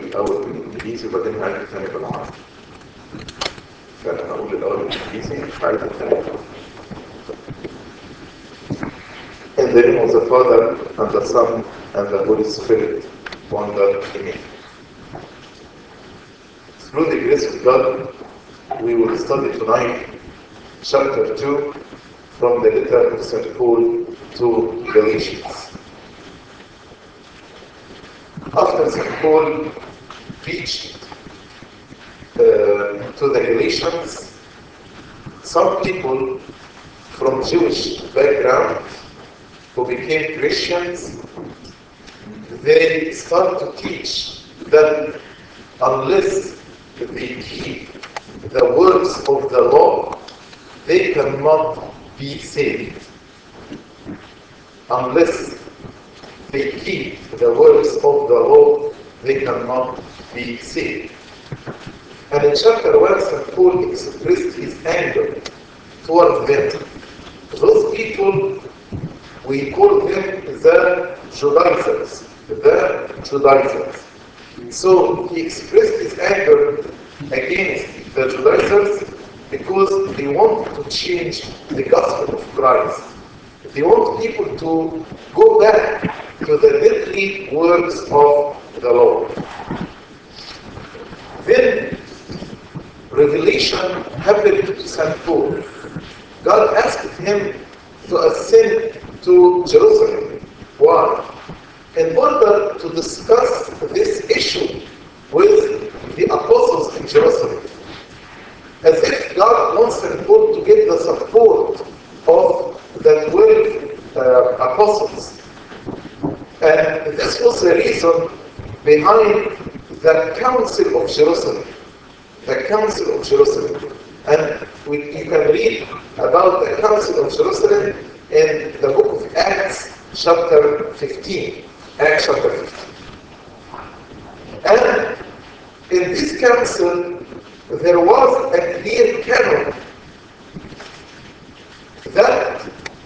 الأول بالإنجليزي وبعدين هعيد الثاني بالعربي. فأنا هقول الأول بالإنجليزي وهعيد الثاني بالعربي. In the name of the Father, and the Son, and the Holy Spirit, one God, Amen. Through the grace of God, we will study tonight chapter 2 from the letter of St. Paul to Galatians. After St. Paul preached to the Galatians, some people from Jewish background who became Christians, they start to teach that unless they keep the words of the law, they cannot be saved. Unless they keep the words of the law, they cannot be saved. And in chapter 1, St. Paul expressed his anger towards them. Those people, we call them the Judaizers. The Judaizers. So he expressed his anger against the Judaizers because they want to change the gospel of Christ. They want people to go back to the deadly works of the law. Then revelation happened to St. Paul. God asked him to ascend to Jerusalem. Why? In order to discuss this issue with the apostles in Jerusalem. As if God wants St. Paul to get the support of the 12 apostles. And this was the reason behind the Council of Jerusalem. The Council of Jerusalem. And you can read about the Council of Jerusalem in the book of Acts, chapter 15. Acts chapter 15. And in this council, there was a clear canon that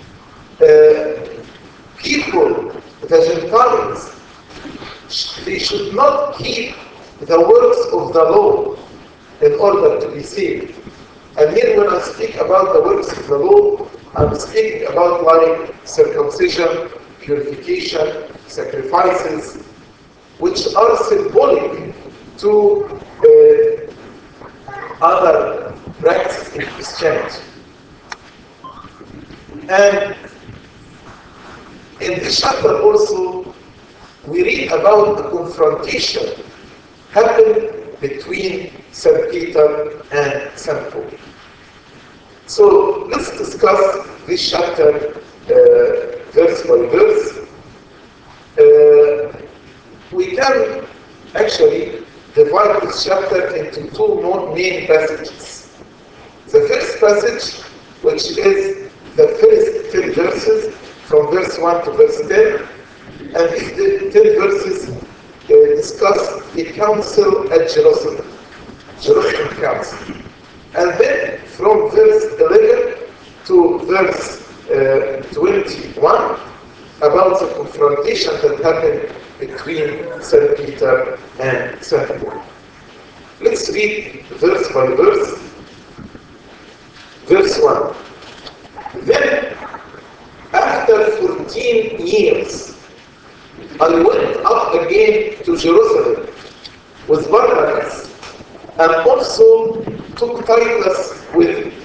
people, the Gentiles, they should not keep the works of the law in order to be saved. And here when I speak about the works of the law, I'm speaking about like circumcision, purification, sacrifices, which are symbolic to other practices in Christianity. And in this chapter also, we read about a confrontation happened between St. Peter and St. Paul. So let's discuss this chapter verse by verse. We can actually divide this chapter into two main passages. The first passage, which is the first 10 verses, from verse 1 to verse 10, and these 10 verses discuss the council at Jerusalem, Jerusalem Council. And then from verse 11 to verse 21, about the confrontation that happened between St. Peter and St. Paul. Let's read verse by verse. Verse 1. Then, after 14 years, I went up again to Jerusalem with Barnabas, and also took Titus with me.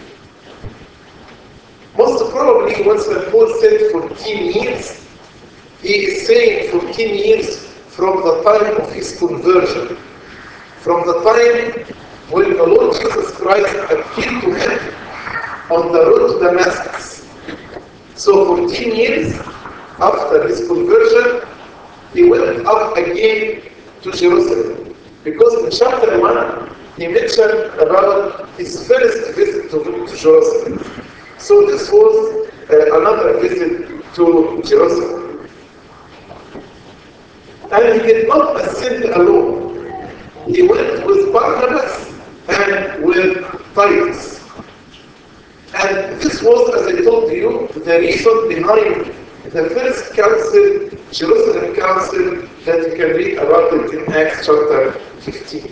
Most probably, when St. Paul said 14 years, he is saying 14 years from the time of his conversion, from the time when the Lord Jesus Christ appeared to him on the road to Damascus. So 14 years after his conversion, he went up again to Jerusalem. Because in chapter 1, he mentioned about his first visit to Jerusalem. So this was another visit to Jerusalem. And he did not ascend alone. He went with Barnabas and with Titus. And this was, as I told you, the reason behind the first council Jerusalem Council that you can read about it in Acts chapter 15.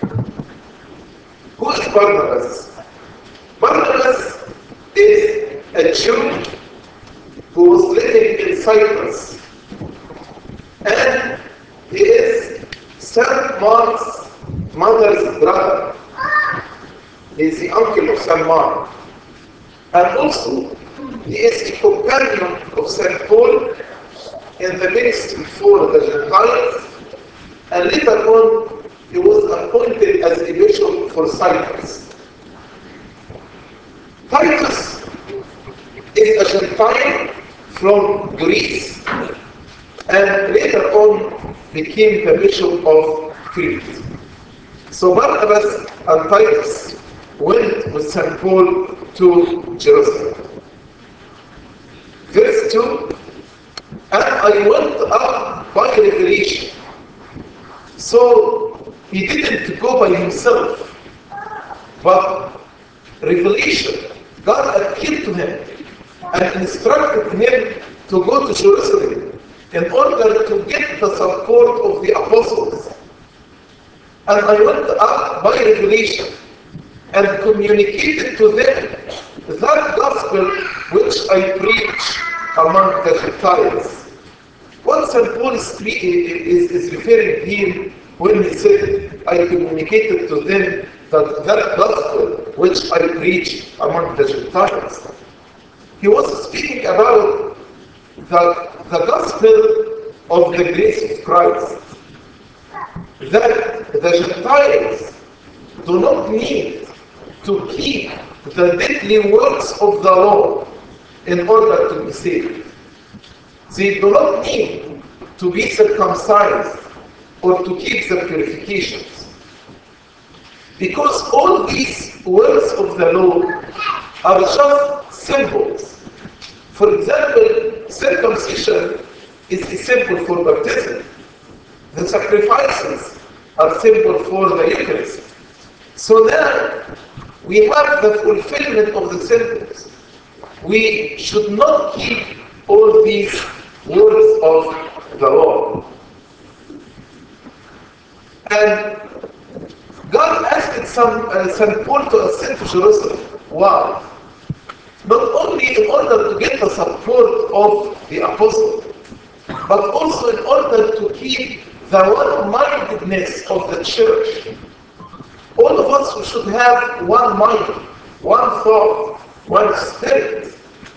Who is Barnabas? Barnabas is a Jew who was living in Cyprus, and he is St. Mark's mother's brother. He is the uncle of St. Mark. And also, he is the companion of St. Paul in the ministry for the Gentiles, and later on, he was appointed as a bishop for Cyprus. Titus is a Gentile from Greece, and later on became the bishop of Crete. So Barnabas and Titus went with St. Paul to Jerusalem. Verse 2, and I went up by revelation. So he didn't go by himself, but revelation. God appeared to him and instructed him to go to Jerusalem in order to get the support of the apostles. And I went up by revelation and communicated to them that gospel which I preach among the Gentiles. What St. Paul is referring here when he said, I communicated to them that gospel which I preach among the Gentiles. He was speaking about the gospel of the grace of Christ. That the Gentiles do not need to keep the deadly works of the law in order to be saved. They do not need to be circumcised or to keep the purifications. Because all these works of the law are just symbols. For example, circumcision is a symbol for baptism. The sacrifices are symbol for the Eucharist. So now we have the fulfillment of the symbols. We should not keep all these words of the law. And God asked St. Paul to ascend to Jerusalem. Why? Not only in order to get the support of the apostles, but also in order to keep the one-mindedness of the church. All of us should have one mind, one thought, one spirit.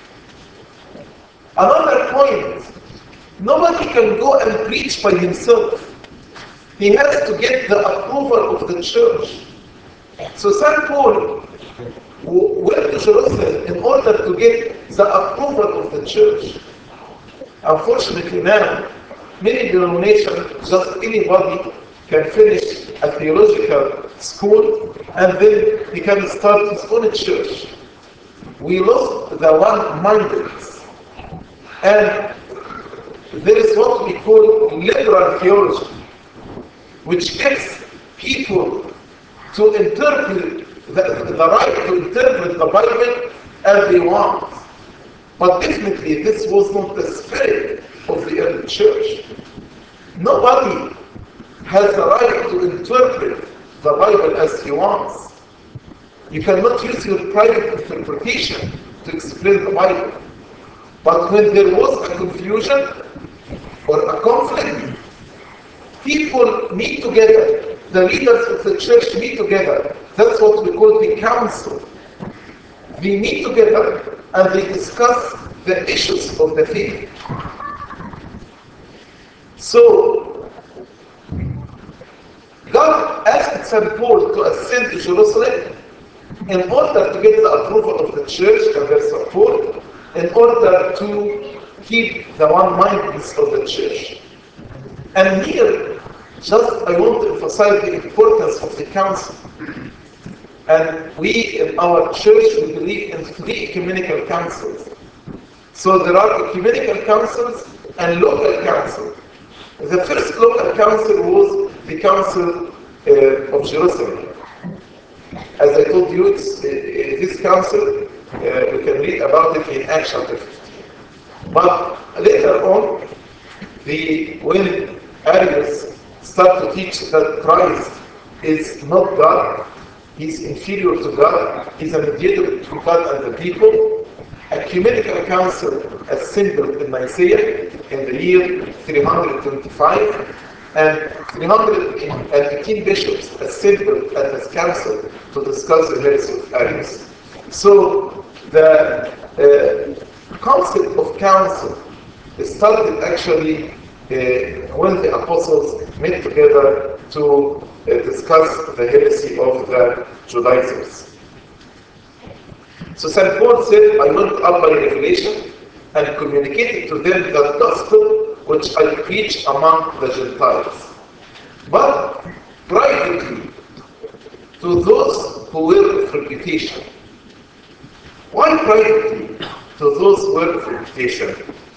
Another point, nobody can go and preach by himself. He has to get the approval of the church. So St. Paul went to Jerusalem in order to get the approval of the church. Unfortunately now, many denominations, just anybody can finish a theological school and then he can start his own church. We lost the one-mindedness. And there is what we call liberal theology, which gives people to interpret the right to interpret the Bible as they want. But definitely this was not the spirit of the early church. Nobody has the right to interpret the Bible as he wants. You cannot use your private interpretation to explain the Bible. But when there was a confusion or a conflict, people meet together. The leaders of the church meet together. That's what we call the council. They meet together and they discuss the issues of the faith. So, God asked St. Paul to ascend to Jerusalem in order to get the approval of the church and their support, in order to keep the one-mindedness of the church. And here, I want to emphasize the importance of the council. And we in our church, we believe in 3 ecumenical councils. So there are ecumenical councils and local councils. The first local council was the Council of Jerusalem. As I told you, this council, we can read about it in Acts chapter 15. But later on, when Arius start to teach that Christ is not God, he's inferior to God, he's a mediator between God and the people, Ecumenical Council assembled in Nicaea in the year 325, and 318 bishops assembled at this council to discuss the heresy of Arius. So the concept of council started actually when the apostles met together to discuss the heresy of the Judaizers. So St. Paul said, I went up by revelation and communicated to them the gospel which I preach among the Gentiles. But privately, to those who were of reputation. Why privately? To those who were of reputation.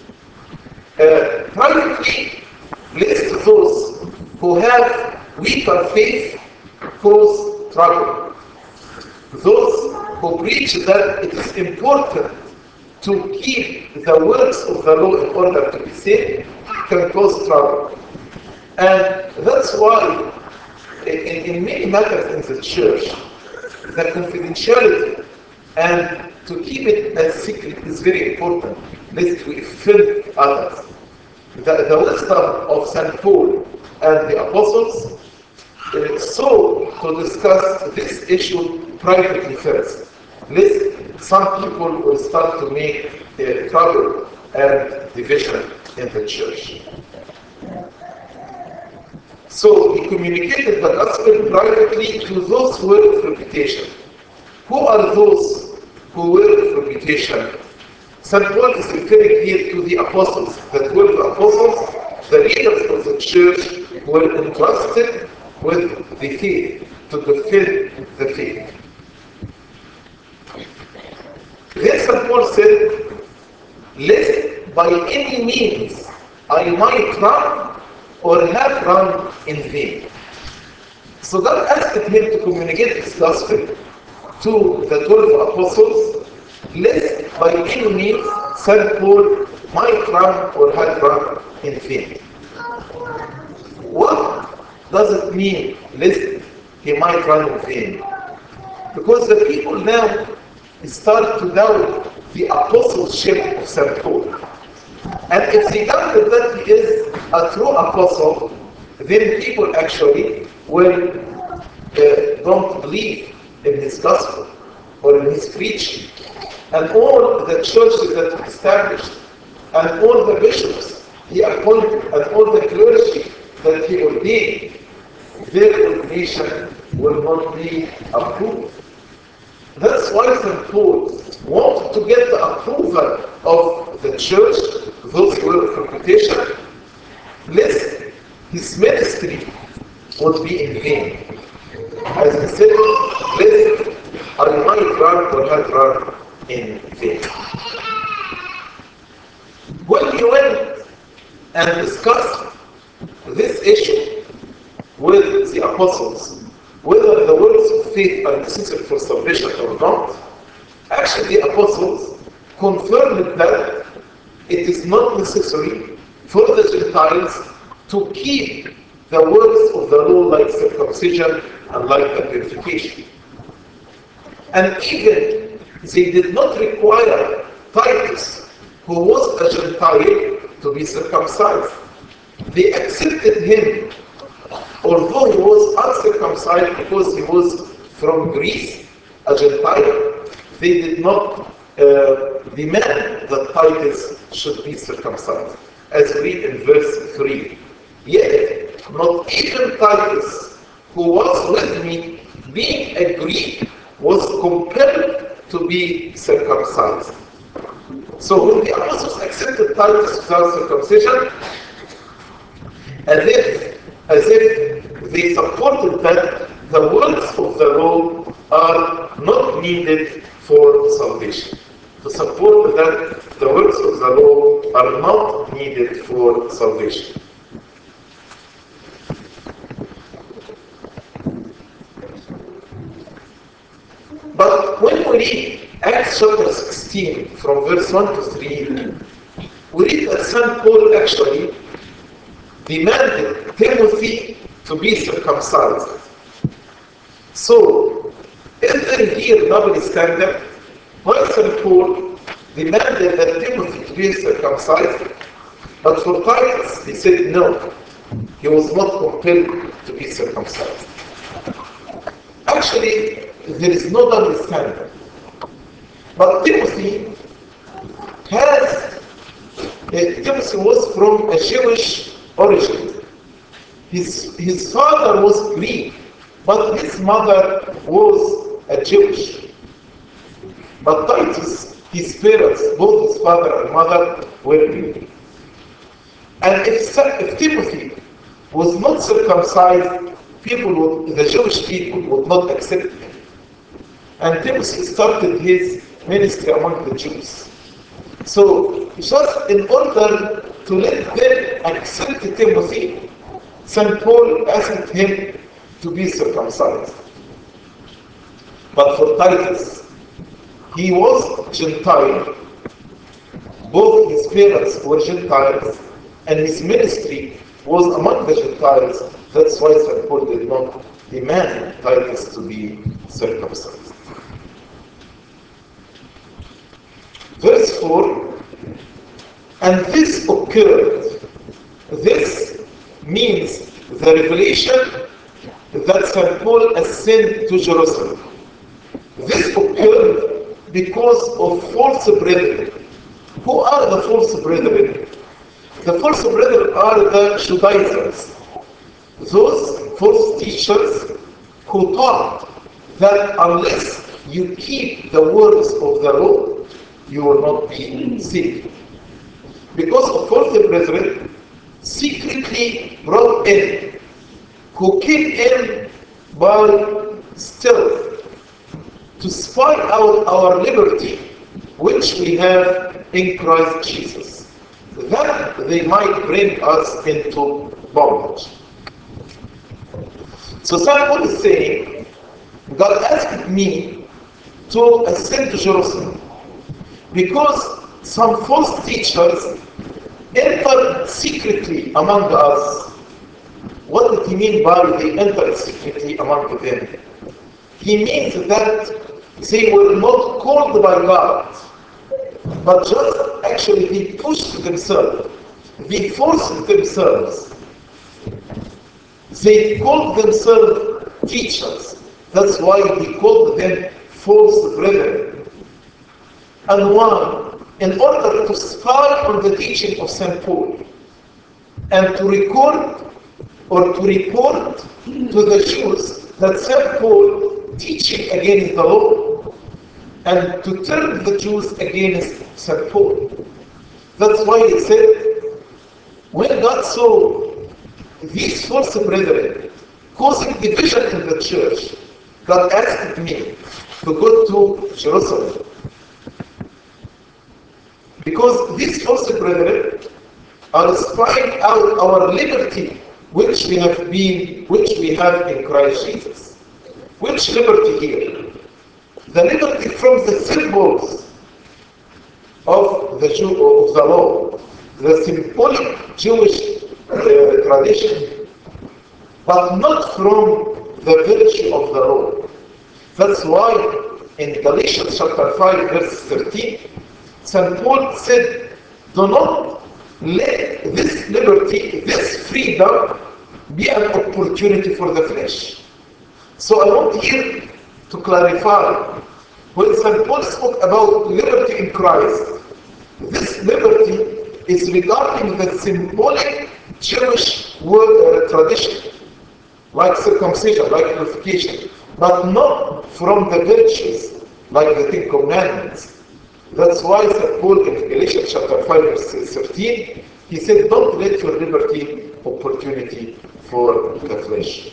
Privately, lest those who have weaker faith cause trouble. Those who preach that it is important to keep the works of the law in order to be saved can cause trouble. And that's why in many matters in the church, the confidentiality and to keep it as secret is very important, lest we offend others. The wisdom of St. Paul and the apostles so to discuss this issue privately first, lest some people will start to make trouble and division in the church. So he communicated the gospel privately to those who were of reputation. Who are those who were of reputation? St. Paul is referring here to the apostles, the 12 apostles, the leaders of the church who were entrusted with the faith, to defend the faith. Then St. Paul said, lest by any means I might run or have run in vain. So God asked him to communicate this gospel to the 12 apostles, lest by any means St. Paul might run or had run in vain. What does it mean, lest he might run in vain? Because the people now start to doubt the apostleship of St. Paul. And if they doubted that he is a true apostle, then people actually will don't believe in his gospel or in his preaching. And all the churches that he established, and all the bishops he appointed, and all the clergy that he ordained, their ordination will not be approved. That's why St. Paul wanted to get the approval of the church, those who were of reputation, lest his ministry would be in vain. As he said, lest I might run or had run in vain. When he went and discussed this issue with the apostles, whether the words of faith are necessary for salvation or not, actually the apostles confirmed that it is not necessary for the Gentiles to keep the works of the law like circumcision and like the purification. And even they did not require Titus, who was a Gentile, to be circumcised. They accepted him, although he was uncircumcised because he was from Greece, a Gentile. They did not demand that Titus should be circumcised, as we read in verse 3. Yet, not even Titus, who was with me, being a Greek, was compelled to be circumcised. So when the apostles accepted Titus without circumcision, as if they supported that the works of the law are not needed for salvation. To support that the works of the law are not needed for salvation. But when we read Acts chapter 16 from verse 1 to 3, we read that St. Paul actually demanded Timothy to be circumcised. So, is there here double standard? While St. Paul demanded that Timothy to be circumcised, but for Titus he said no, he was not compelled to be circumcised. Actually, there is no double standard. But Timothy was from a Jewish origin. His father was Greek, but his mother was a Jewish. But Titus, his parents, both his father and mother, were Greek. And if Timothy was not circumcised, the Jewish people would not accept him. And Timothy started his ministry among the Jews. So, just in order to let them accept Timothy, St. Paul asked him to be circumcised. But for Titus, he was Gentile. Both his parents were Gentiles, and his ministry was among the Gentiles. That's why St. Paul did not demand Titus to be circumcised. Verse 4, and this occurred. This means the revelation that St. Paul ascended to Jerusalem. This occurred because of false brethren. Who are the false brethren? The false brethren are the Judaizers. Those false teachers who taught that unless you keep the words of the law, you will not be saved. Because of false brethren, secretly brought in, who came in by stealth to spy out our liberty, which we have in Christ Jesus, that they might bring us into bondage. So St. Paul is saying, God asked me to ascend to Jerusalem because some false teachers entered secretly among us. What did he mean by they entered secretly among them? He means that they were not called by God, but just actually they pushed themselves. They forced themselves. They called themselves teachers. That's why he called them false brethren. And one, in order to spy on the teaching of St. Paul and to record or to report to the Jews that St. Paul teaching against the law and to turn the Jews against St. Paul. That's why he said, when God saw these false brethren causing division in the church, God asked me to go to Jerusalem. Because these false brethren are spying out our liberty which we have in Christ Jesus. Which liberty here? The liberty from the symbols of the law, the symbolic Jewish tradition, but not from the virtue of the law. That's why in Galatians chapter 5 verse 13, St. Paul said, do not let this liberty, this freedom, be an opportunity for the flesh. So I want here to clarify, when St. Paul spoke about liberty in Christ, this liberty is regarding the symbolic Jewish tradition, like circumcision, like purification, but not from the virtues, like the Ten Commandments. That's why St. Paul in Galatians chapter 5 verse 13, he said, don't let your liberty opportunity for the flesh.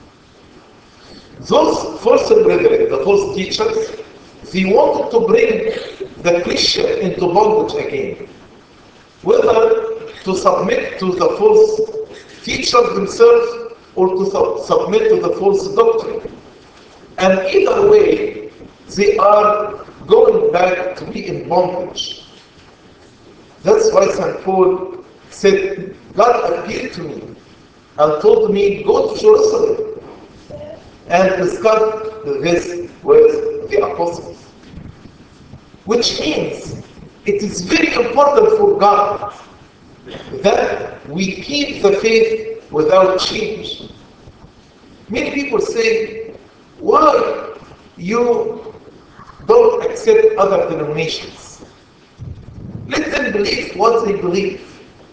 Those false brethren, the false teachers, they wanted to bring the Christian into bondage again. Whether to submit to the false teachers themselves or to submit to the false doctrine. And either way, they are going back to be in bondage. That's why St. Paul said, God appeared to me and told me, go to Jerusalem and discuss this with the apostles. Which means it is very important for God that we keep the faith without change. Many people say, why you don't accept other denominations? Let them believe what they believe.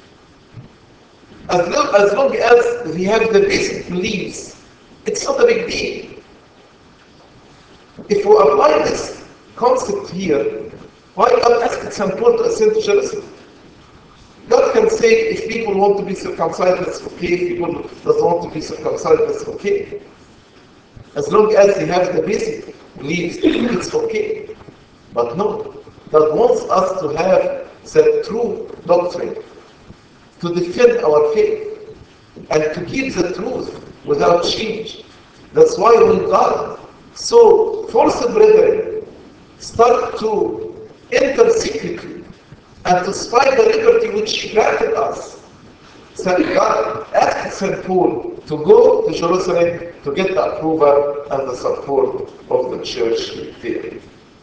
As long as they have the basic beliefs, it's not a big deal. If we apply this concept here, why God asked St. Paul to ascend to Jerusalem? God can say, if people want to be circumcised, that's okay. If people don't want to be circumcised, that's okay. As long as they have the basic beliefs, it's okay. But no, God wants us to have the true doctrine, to defend our faith, and to keep the truth without change. That's why when God saw false brethren start to enter secretly and to spy the liberty which He granted us, God asked St. Paul to go to Jerusalem to get the approval and the support of the church there.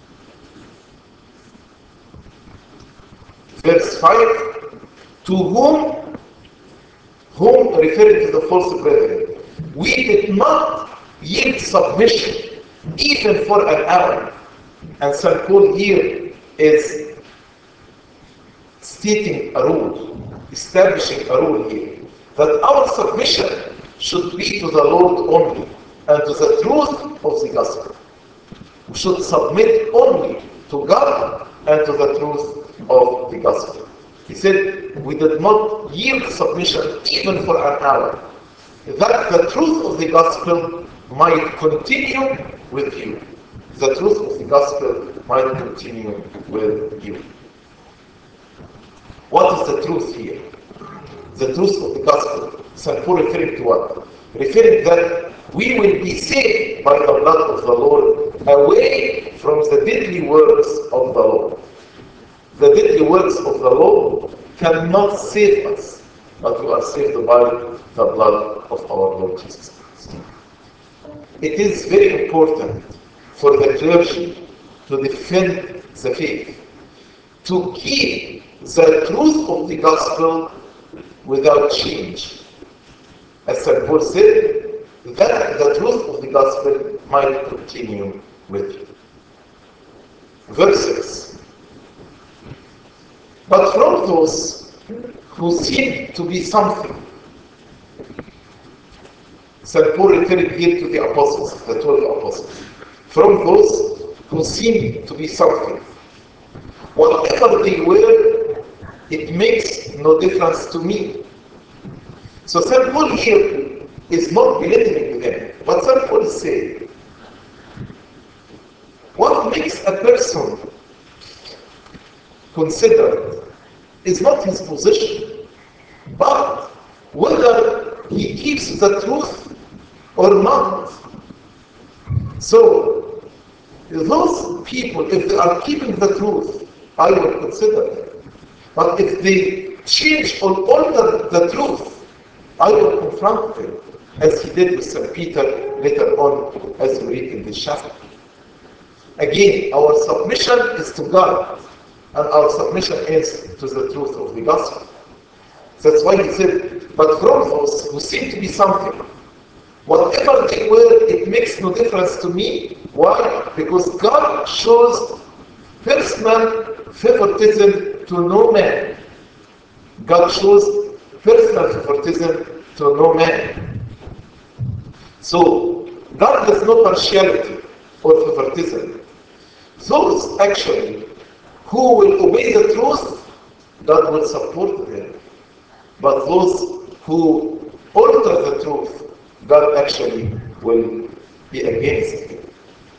Verse 5, to whom referring to the false brethren, we did not yield submission even for an hour. And St. Paul here is stating a rule, establishing a rule here, that our submission should be to the Lord only and to the truth of the gospel. We should submit only to God and to the truth of the gospel. He said, we did not yield submission even for an hour, that the truth of the gospel might continue with you. The truth of the gospel might continue with you. What is the truth here? The truth of the gospel. St. Paul referring to what? Referring that we will be saved by the blood of the Lord away from the deadly works of the law. The deadly works of the law cannot save us, but we are saved by the blood of our Lord Jesus Christ. It is very important for the clergy to defend the faith, to keep the truth of the gospel without change. As St. Paul said, that the truth of the gospel might continue with you. Verse 6. But from those who seem to be something, St. Paul referring here to the apostles, the 12 apostles. From those who seem to be something, whatever they were, it makes no difference to me. So St. Paul here is not belittling them, but St. Paul is saying, what makes a person considered is not his position, but whether he keeps the truth or not. So, those people, if they are keeping the truth, I will consider them. But if they change or alter the truth, I will confront them, as he did with St. Peter later on, as we read in this chapter. Again, our submission is to God, and our submission is to the truth of the gospel. That's why he said, but from those who seem to be something, whatever they were, it makes no difference to me. Why? Because God shows personal favoritism to no man. God shows personal favoritism to no man. So, God has no partiality or favoritism. Those actually who will obey the truth, God will support them. But those who alter the truth, God actually will be against them.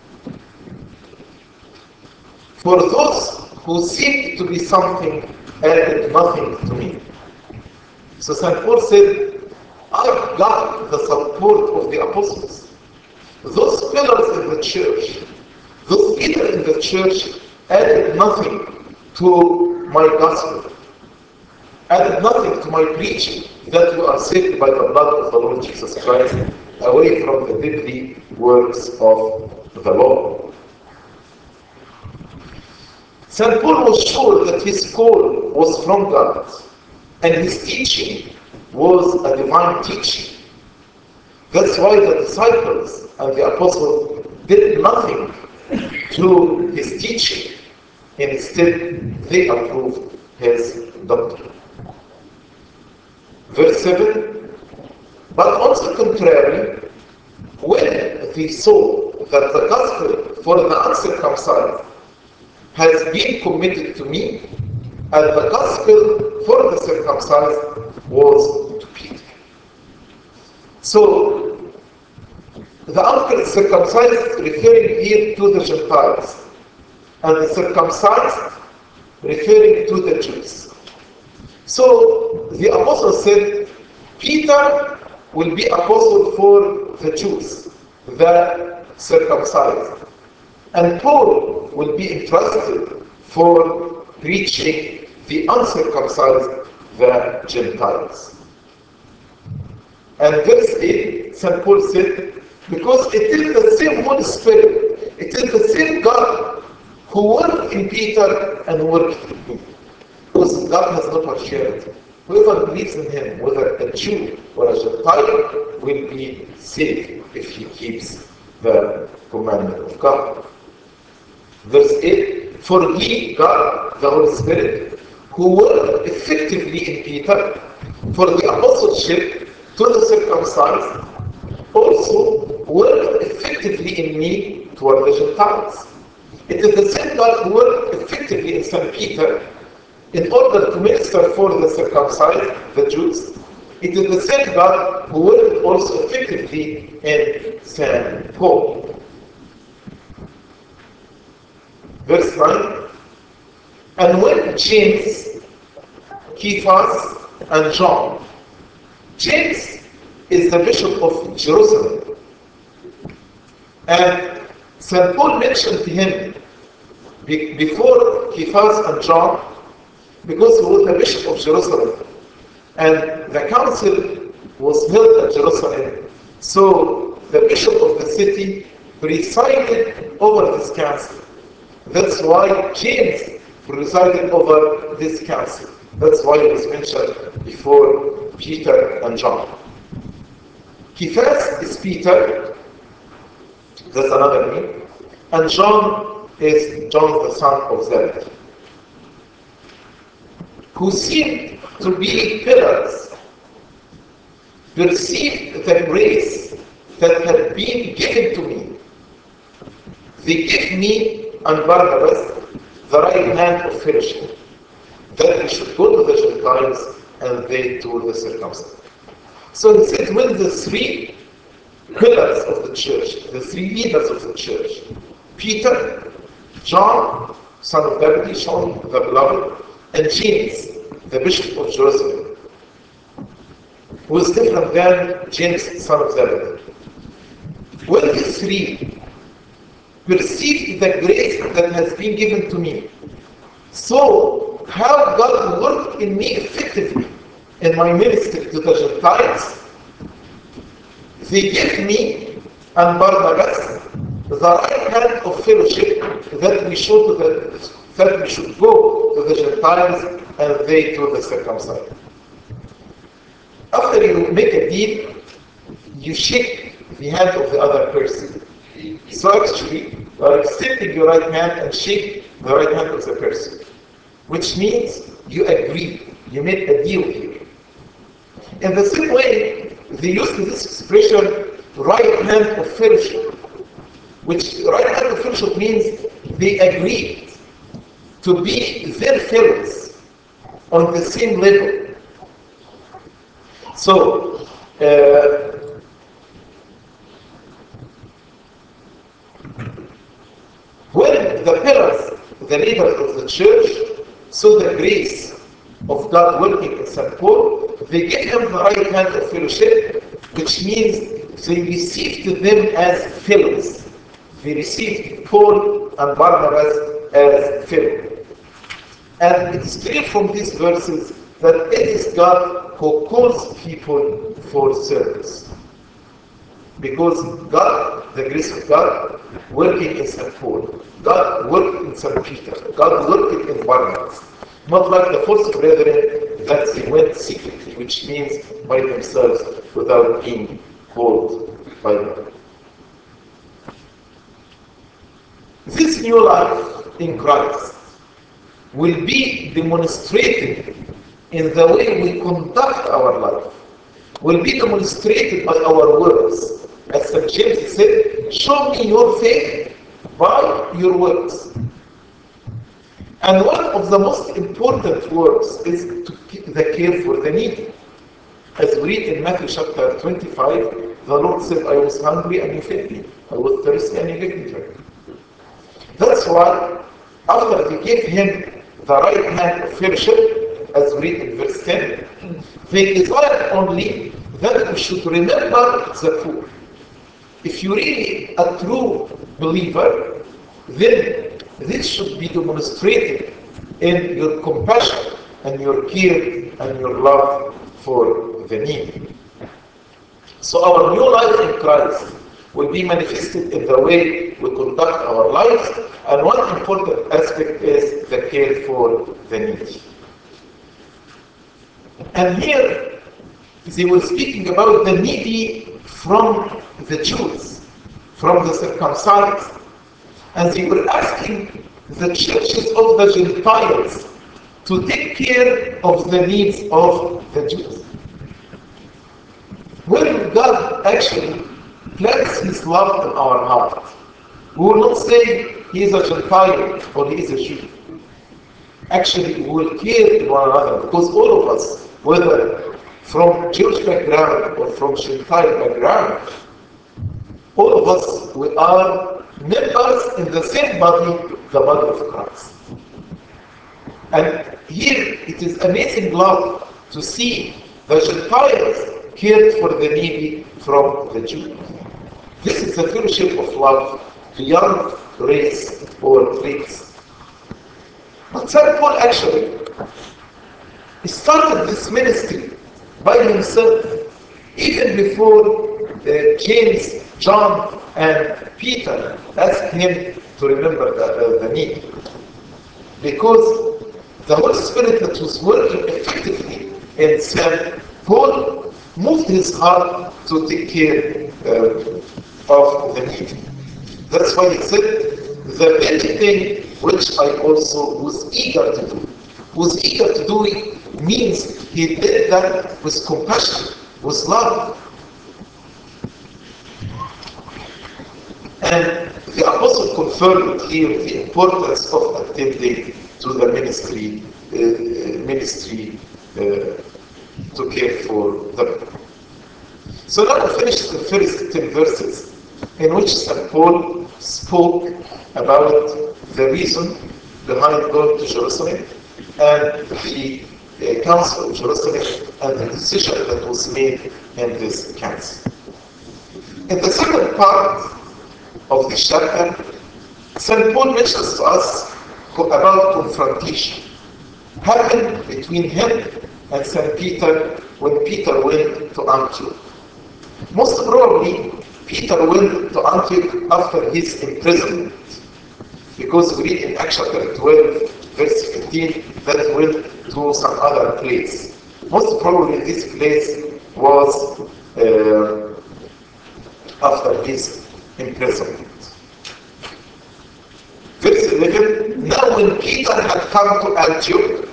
For those who seem to be something added nothing to me. So St. Paul said, I got the support of the apostles. Those pillars in the church, those leaders in the church added nothing to my gospel. added nothing to my preaching, that we are saved by the blood of the Lord Jesus Christ, away from the deadly works of the law. St. Paul was sure that his call was from God, and his teaching was a divine teaching. That's why the disciples and the apostles did nothing to his teaching. Instead, they approved his doctrine. Verse 7, but on the contrary, when they saw that the gospel for the uncircumcised has been committed to me, and the gospel for the circumcised was to Peter. So, the uncircumcised referring here to the Gentiles, and the circumcised referring to the Jews. So, the apostle said, Peter will be apostle for the Jews, the circumcised. And Paul will be entrusted for preaching the uncircumcised, the Gentiles. And verse 8, St. Paul said, because it is the same Holy Spirit, it is the same God who worked in Peter and worked in me. Because God has no partiality. Whoever believes in him, whether a Jew or a Gentile, will be saved if he keeps the commandment of God. Verse 8, for he, God, the Holy Spirit, who worked effectively in Peter for the apostleship to the circumcised, also worked effectively in me toward the Gentiles. It is the same God who worked effectively in St. Peter in order to minister for the circumcised, the Jews. It is the same God who worked also effectively in St. Paul. Verse 9, and when James, Cephas, and John, James is the bishop of Jerusalem, and St. Paul mentioned him before Cephas and John because he was the bishop of Jerusalem, and the council was held at Jerusalem. So the bishop of the city presided over this council. That's why James presided over this council. That's why it was mentioned before Peter and John. Cephas is Peter, that's another name, and John is John the son of Zebedee, who seemed to be pillars, perceived the grace that had been given to me. They gave me and Barnabas the right hand of fellowship, that we should go to the Gentiles and they to the circumcised. So he said, when the three pillars of the church, the three leaders of the church, Peter, John, son of Zebedee, John the beloved, and James, the bishop of Jerusalem, who is different than James, son of Zebedee. When these three perceived the grace that has been given to me, so how God worked in me effectively in my ministry to the Gentiles, they gave me and Barnabas the right hand of fellowship that we should go to the Gentiles and they to the circumcised. After you make a deal, you shake the hand of the other person. So actually, you are extending your right hand and shake the right hand of the person, which means you agree, you made a deal here. In the same way, they use this expression, right hand of fellowship, which right hand of fellowship means they agreed to be their fellows on the same level. So, when the pillars, the leaders of the church, saw the grace of God working in St. Paul, they gave him the right hand of fellowship, which means they received them as fellows. They received Paul and Barnabas as fellows. And it is clear from these verses that it is God who calls people for service. Because God, the grace of God, working in St. Paul, God worked in St. Peter, God worked in Barnabas. Not like the false brethren that they went secretly, which means by themselves without being called by God. This new life in Christ will be demonstrated in the way we conduct our life, will be demonstrated by our works. As St. James said, show me your faith by your works. And one of the most important works is to keep the care for the needy. As we read in Matthew chapter 25, the Lord said, I was hungry and you fed me. I was thirsty and you gave me drink. That's why, after they gave him the right hand of fellowship, as we read in verse 10, they desired only that we should remember the poor. If you're really a true believer, then this should be demonstrated in your compassion and your care and your love for the needy. So our new life in Christ will be manifested in the way we conduct our lives, and one important aspect is the care for the needy. And here they were speaking about the needy from the Jews, from the circumcised, and they were asking the churches of the Gentiles to take care of the needs of the Jews. When God actually plants His love in our heart, we will not say He is a Gentile or He is a Jew. Actually, we will care in one another, because all of us, whether from Jewish background or from Gentile background, all of us, we are members in the same body, the body of Christ. And here it is amazing love to see the Gentiles cared for the needy from the Jews. This is the fellowship of love beyond race or creeds. But St. Paul actually started this ministry by himself, even before James, John, and Peter asked him to remember the need. Because the Holy Spirit that was working effectively in St. Paul moved his heart to take care of the needy. That's why he said, the very thing which I also was eager to do. Was eager to do it means he did that with compassion, with love. And the apostle confirmed here the importance of attending to the ministry to care for them. So now we finished the first 10 verses in which St. Paul spoke about the reason behind going to Jerusalem and the Council of Jerusalem and the decision that was made in this council. In the second part of this chapter, St. Paul mentions to us about confrontation happened between him and St. Peter when Peter went to Antioch. Most probably, Peter went to Antioch after his imprisonment, because we read in Acts chapter 12, verse 15, that went to some other place. Most probably this place was after his imprisonment. Verse 11, now when Peter had come to Antioch,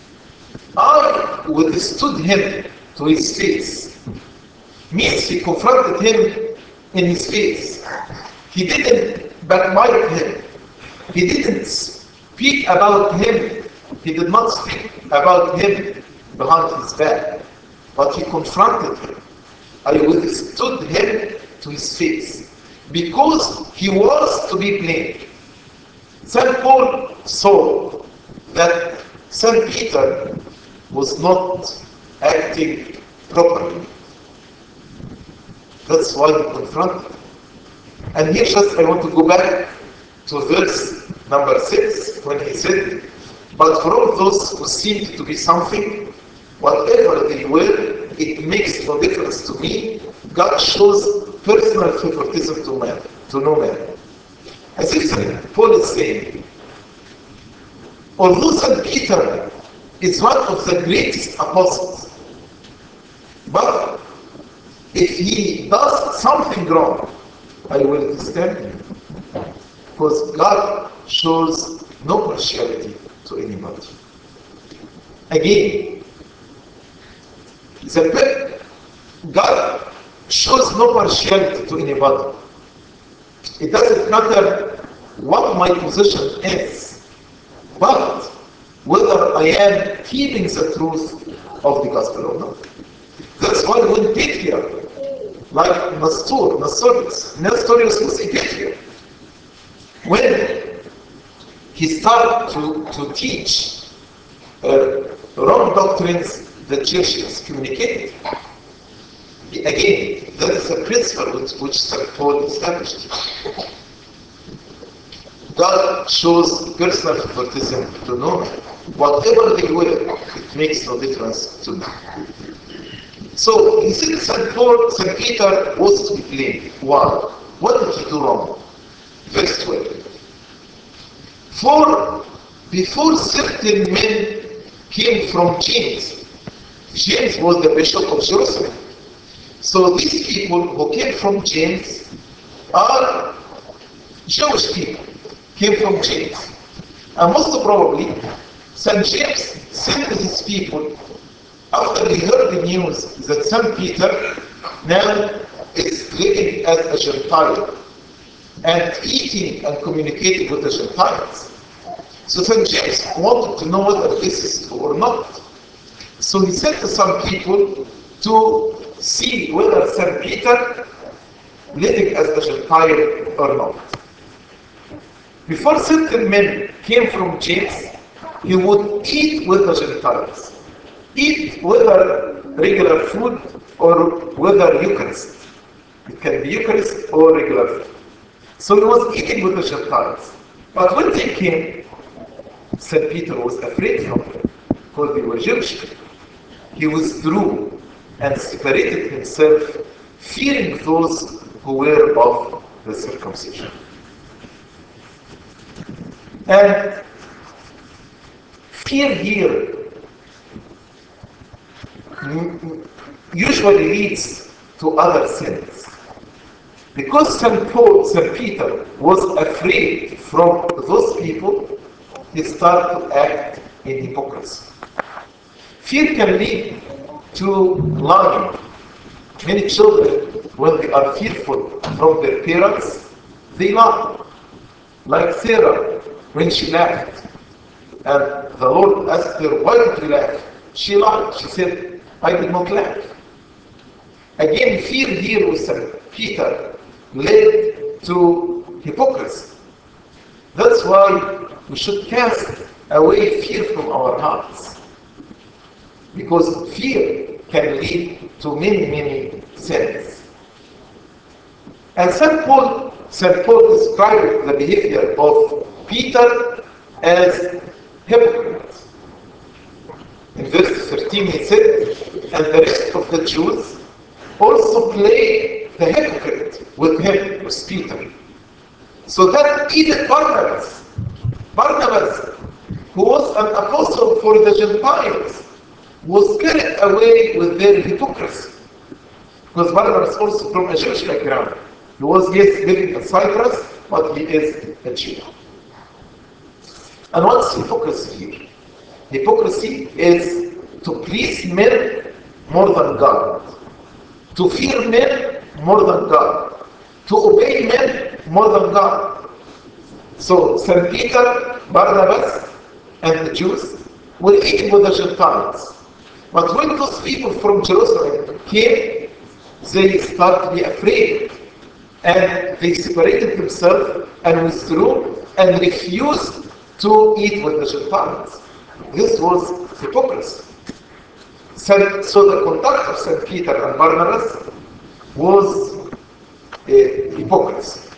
I withstood him to his face. Means he confronted him in his face. He didn't backbite him. He didn't speak about him. He did not speak about him behind his back. But he confronted him. I withstood him to his face. Because he was to be blamed. St. Paul saw that St. Peter was not acting properly. That's why he confronted. And here just I want to go back to verse number 6 when he said, but for all those who seemed to be something, Whatever they were, it makes no difference to me. God shows personal favoritism to no man. As if Paul is saying, although St. Peter is one of the greatest apostles, but if he does something wrong, I will disturb him. Because God shows no partiality to anybody. Again, God shows no partiality to anybody. It doesn't matter what my position is, but whether I am keeping the truth of the gospel or not. That's why when Patriarch, like Nestorius was a patriarch. When he started to teach wrong doctrines, the church is communicated. Again, that is a principle which St. Paul established. God shows personal favoritism to no one. Whatever they were, it makes no difference to me. So he said St. Peter was to be blamed. Why? What did he do wrong? Verse 12. For before certain men came from James was the bishop of Jerusalem. So these people who came from James are Jewish people, came from James. And most probably, St. James sent his people after he heard the news that St. Peter now is living as a Gentile and eating and communicating with the Gentiles. So St. James wanted to know whether this is true or not. So he sent some people to see whether St. Peter living as a Gentile or not. Before certain men came from James, he would eat with the Gentiles. Eat whether regular food or whether Eucharist. It can be Eucharist or regular food. So he was eating with the Gentiles. But when they came, St. Peter was afraid from them because they were Jewish. He withdrew and separated himself, fearing those who were of the circumcision. And fear here usually leads to other sins. Because St. Peter was afraid from those people, he started to act in hypocrisy. Fear can lead to lying. Many children, when they are fearful from their parents, they lie. Like Sarah, when she laughed, and the Lord asked her, why did you laugh? She lied. She said, I did not laugh. Again, fear here with St. Peter led to hypocrisy. That's why we should cast away fear from our hearts. Because fear can lead to many, many sins. And St. Paul described the behavior of Peter as hypocrite. In verse 13 he said, and the rest of the Jews also played the hypocrite with him, with Peter. So that even Barnabas, who was an apostle for the Gentiles, was carried away with their hypocrisy. Because Barnabas also from a Jewish background. He was, yes, living in Cyprus, but he is a Jew. And what's hypocrisy here? Hypocrisy is to please men more than God, to fear men more than God, to obey men more than God. So St. Peter, Barnabas, and the Jews were eating with the Gentiles. But when those people from Jerusalem came, they started to be afraid. And they separated themselves and withdrew and refused to eat with the Gentiles. This was hypocrisy. So the conduct of St. Peter and Barnabas was hypocrisy.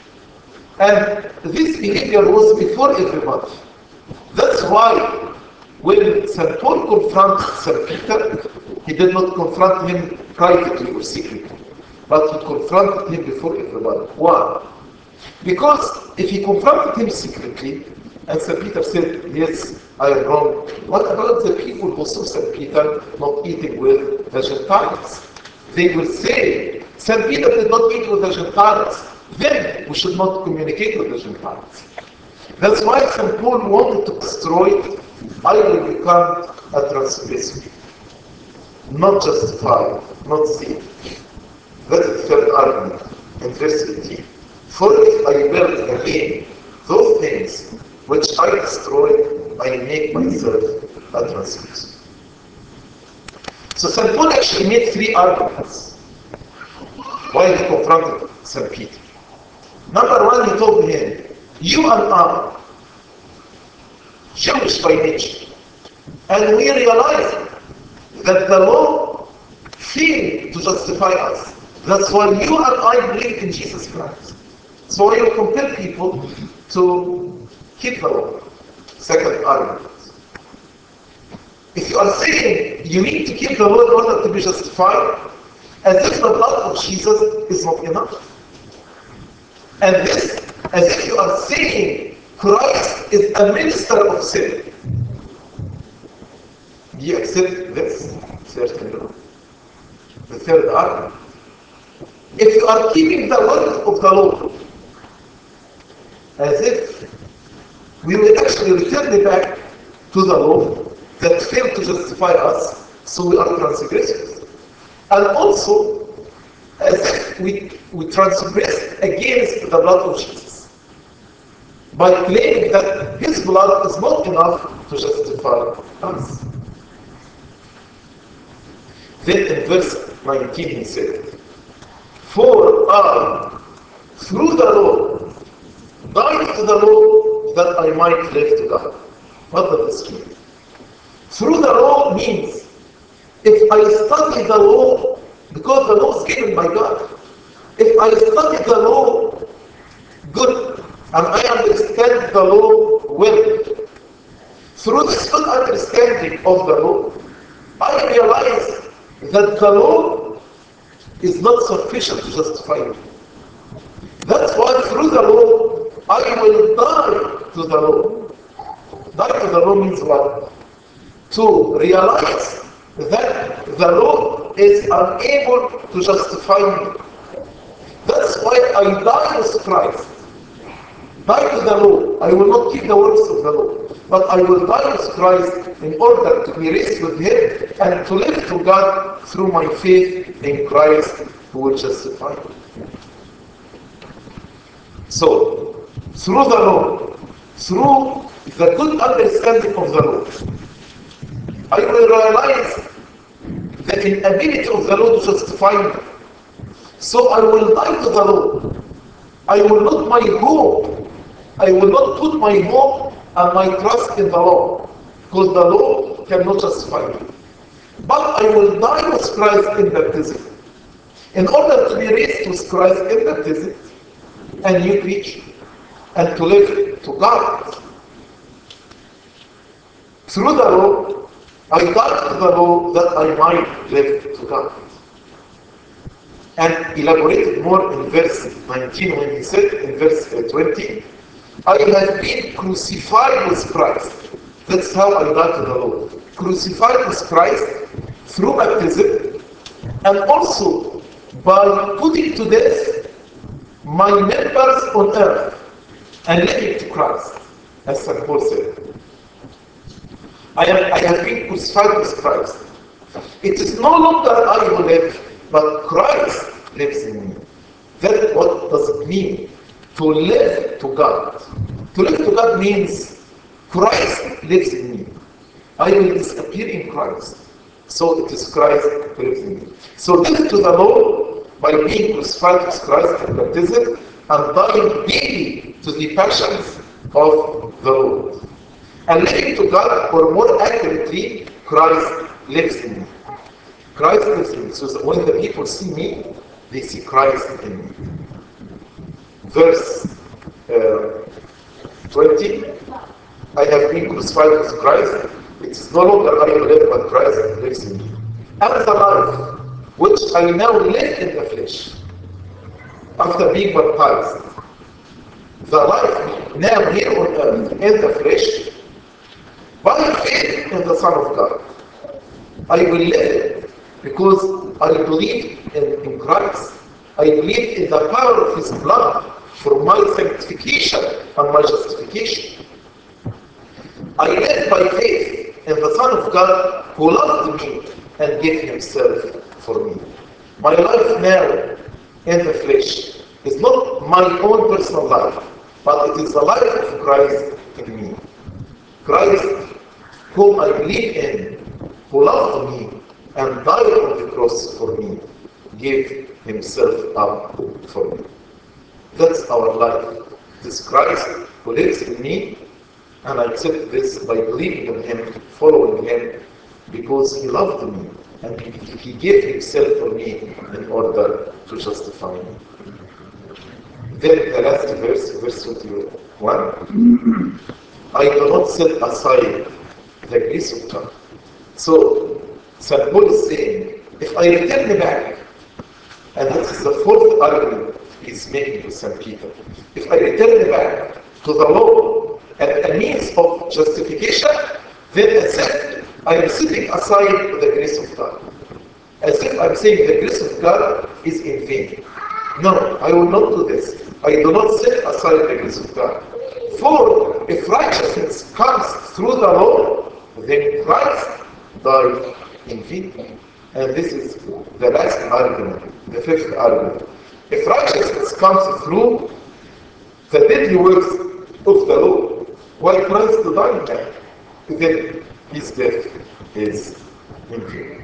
And this behavior was before everybody. That's why when when St. Paul confronted St. Peter, he did not confront him privately or secretly, but he confronted him before everybody. Why? Because if he confronted him secretly, and St. Peter said, yes, I am wrong, what about the people who saw St. Peter not eating with the Gentiles? They will say, St. Peter did not eat with the Gentiles, then we should not communicate with the Gentiles. That's why St. Paul wanted to destroy it. I will become a transgressor, not justified, not saved. That is the third argument in verse 18. For if I build again those things which I destroyed, I make myself a transgressor. So St. Paul actually made three arguments while he confronted St. Peter. Number one, he told him, you and I, Jewish by nature, and we realize that the law failed to justify us. That's why you and I believe in Jesus Christ. So you compel people to keep the law. Second argument. If you are saying you need to keep the law in order to be justified, as if the blood of Jesus is not enough. And this, as if you are saying Christ is a minister of sin. Do you accept this? Certainly not. The third argument. If you are keeping the word of the law, as if we will actually return back to the law that failed to justify us, so we are transgressors. And also, as if we transgress against the blood of Jesus, by claiming that his blood is not enough to justify us. Then in verse 19 he said, for I, through the law, died to the law that I might live to God. What does this mean? Through the law means, if I study the law, because the law is given by God, if I study the law good, and I understand the law well, through this good understanding of the law, I realize that the law is not sufficient to justify me. That's why through the law, I will die to the law. Die to the law means what? To realize that the law is unable to justify me. That's why I die with Christ. Die to the law. I will not keep the works of the law, but I will die with Christ in order to be raised with him and to live to God through my faith in Christ who will justify me. So, through the law, through the good understanding of the law, I will realize the inability of the law to justify me. So I will die to the law. I will not put my hope and my trust in the law, because the law cannot justify me. But I will die with Christ in baptism, in order to be raised with Christ in baptism, a new creature, and to live to God. Through the law, I died to the law that I might live to God. And elaborated more in verse 19 when he said in verse 20, I have been crucified with Christ. That's how I died to the law. Crucified with Christ through baptism, and also by putting to death my members on earth and living to Christ, as St. Paul said. I have been crucified with Christ. It is no longer I who live, but Christ lives in me. That what does it mean? To live to God. To live to God means Christ lives in me. I will disappear in Christ. So it is Christ who lives in me. So live to the Lord by being crucified with Christ in baptism and dying daily to the passions of the Lord. And living to God, or more accurately, Christ lives in me. Christ lives in me. So when the people see me, they see Christ in me. Verse 20, I have been crucified with Christ. It's no longer I who live, but Christ lives in me. And the life which I now live in the flesh, after being baptized, the life now here on earth in the flesh, by faith in the Son of God, I will live because I believe in Christ. I believe in the power of His blood for my sanctification and my justification. I live by faith in the Son of God who loved me and gave Himself for me. My life now in the flesh is not my own personal life, but it is the life of Christ in me. Christ, whom I believe in, who loved me and died on the cross for me, gave Himself up for me. That's our life. It is Christ who lives in me, and I accept this by believing in Him, following Him, because He loved me and He gave Himself for me in order to justify me. Then the last verse, verse 21, I do not set aside the grace of God. So, St. Paul is saying, if I return back, and this is the fourth argument he's making to St. Peter, if I return back to the law and a means of justification, then as if I am setting aside the grace of God. As if I'm saying the grace of God is in vain. No, I will not do this. I do not set aside the grace of God. For if righteousness comes through the law, then Christ died in vain. And this is the last argument, the fifth argument. If righteousness comes through the deadly works of the law, while Christ died, then His death is in vain.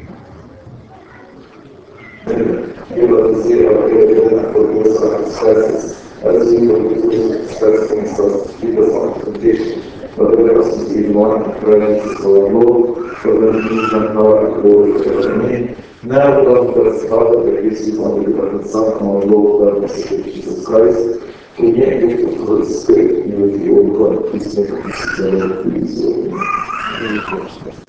يبقى تصير كده فوكس على السادس as we discuss things as people on temptation, but there are some even one friends or law for them to know and go to now God does Father that gives you only the Son and Lord that is Jesus Christ. Can you give the Holy Spirit, you will be all God, please make a decision, please.